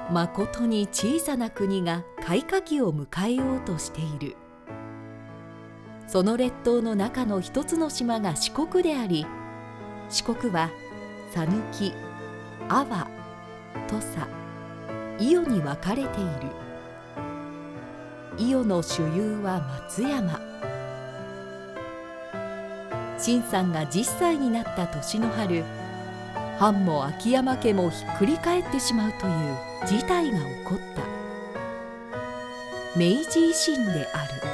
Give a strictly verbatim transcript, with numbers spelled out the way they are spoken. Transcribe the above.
まことに小さな国が開花期を迎えようとしている。その列島の中の一つの島が四国であり、四国は讃岐、阿波、土佐、伊予に分かれている。伊予の主遊は松山。新さんがじっさいになった年の春、藩も秋山家もひっくり返ってしまうという事態が起こった。明治維新である。